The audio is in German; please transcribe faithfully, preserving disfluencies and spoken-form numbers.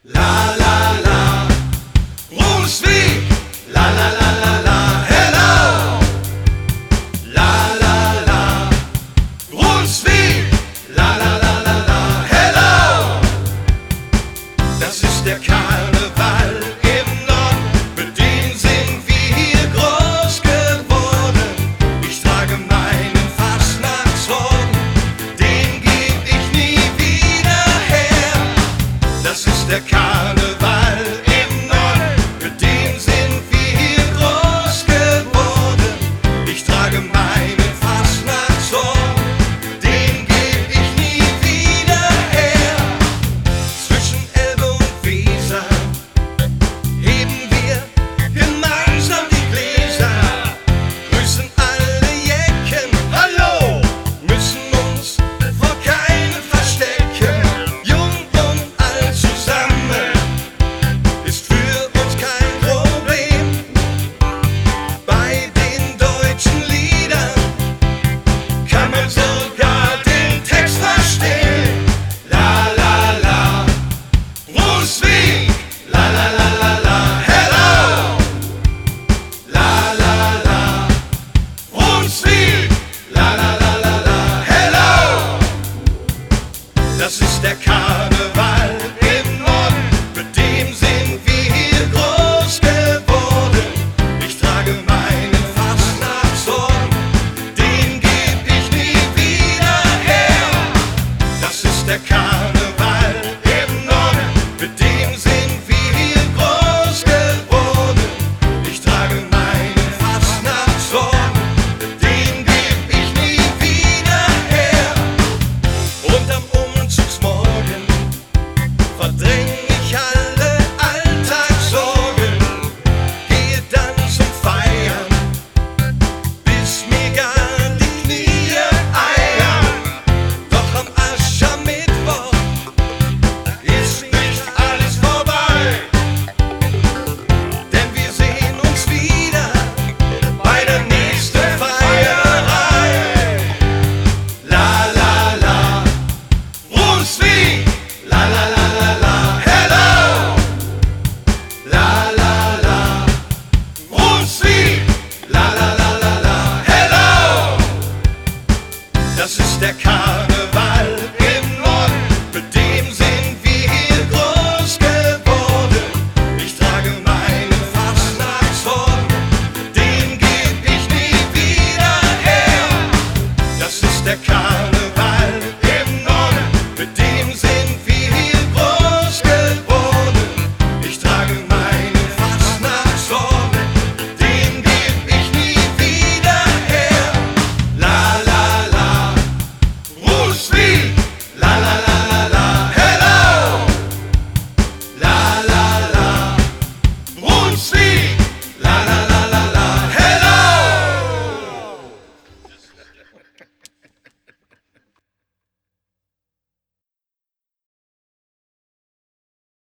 La la la, Brunswick, la la la la la, hello. La la la, Brunswick, la la la la la, hello. Das ist der Karneval im Norden, mit dem sind wir hier groß geworden. Ich trage meinen Fastnachtsrock, den geb ich nie wieder her. Das ist der Karneval im Norden, mit dem sind wir hier groß geworden. Ich trage meinen Fastnachtsrock, den geb ich nie wieder her. Zwischen Elbe und Weser heben wir gemeinsam die Gläser, grüßen alle Jecken, hallo, müssen uns vor keinem verstecken. Jung und alt zusammen ist für uns kein Problem. Bei den deutschen Liedern kann man sogar den Text verstehen. La la la, Brunswick, la la la la la, hello. La la la, Brunswick, la la la la la, hello. Das ist der Karneval im Norden, mit dem sind wir hier groß geworden. Ich trage meinen Fastnachtsrock, den geb ich nie wieder her. Das ist der Karneval im Norden, mit dem sind wir hier groß geworden. Ich trage meinen Fastnachtsrock, den geb ich nie wieder her. Und am Umzugsmorgen verdräng ich all